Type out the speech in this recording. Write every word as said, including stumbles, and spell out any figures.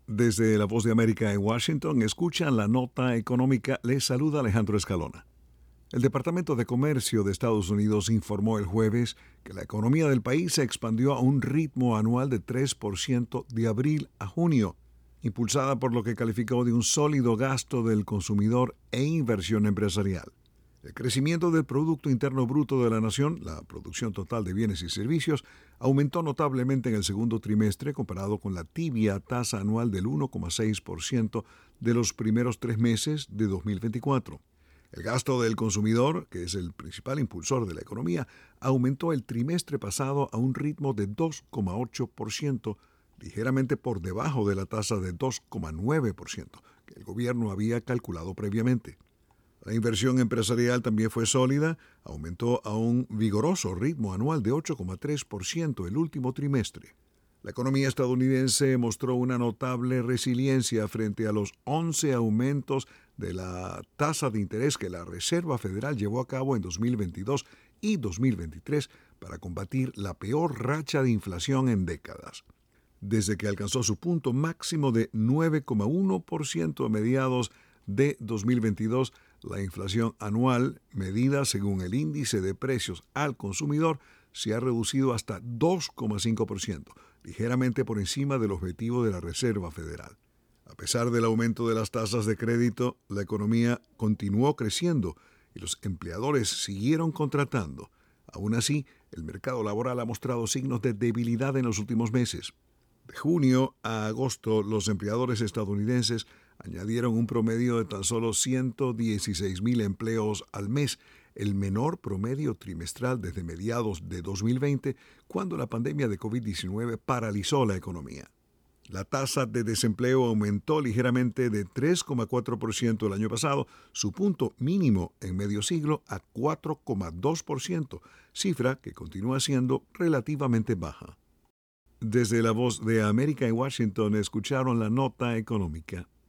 Desde la Voz de América en Washington, escuchan la nota económica. Les saluda Alejandro Escalona. El Departamento de Comercio de Estados Unidos informó el jueves que la economía del país se expandió a un ritmo anual de tres por ciento de abril a junio, impulsada por lo que calificó de un sólido gasto del consumidor e inversión empresarial. El crecimiento del Producto Interno Bruto de la nación, la producción total de bienes y servicios, aumentó notablemente en el segundo trimestre comparado con la tibia tasa anual del uno coma seis por ciento de los primeros tres meses de dos mil veinticuatro. El gasto del consumidor, que es el principal impulsor de la economía, aumentó el trimestre pasado a un ritmo de dos coma ocho por ciento, ligeramente por debajo de la tasa de dos coma nueve por ciento que el gobierno había calculado previamente. La inversión empresarial también fue sólida, aumentó a un vigoroso ritmo anual de ocho coma tres por ciento el último trimestre. La economía estadounidense mostró una notable resiliencia frente a los once aumentos de la tasa de interés que la Reserva Federal llevó a cabo en dos mil veintidós y dos mil veintitrés para combatir la peor racha de inflación en décadas. Desde que alcanzó su punto máximo de nueve coma uno por ciento a mediados de dos mil veintidós, la inflación anual, medida según el índice de precios al consumidor, se ha reducido hasta dos coma cinco por ciento, ligeramente por encima del objetivo de la Reserva Federal. A pesar del aumento de las tasas de crédito, la economía continuó creciendo y los empleadores siguieron contratando. Aún así, el mercado laboral ha mostrado signos de debilidad en los últimos meses. De junio a agosto, los empleadores estadounidenses añadieron un promedio de tan solo ciento dieciséis mil empleos al mes, el menor promedio trimestral desde mediados de dos mil veinte, cuando la pandemia de covid diecinueve paralizó la economía. La tasa de desempleo aumentó ligeramente de tres coma cuatro por ciento el año pasado, su punto mínimo en medio siglo, a cuatro coma dos por ciento, cifra que continúa siendo relativamente baja. Desde la Voz de América en Washington escucharon la nota económica.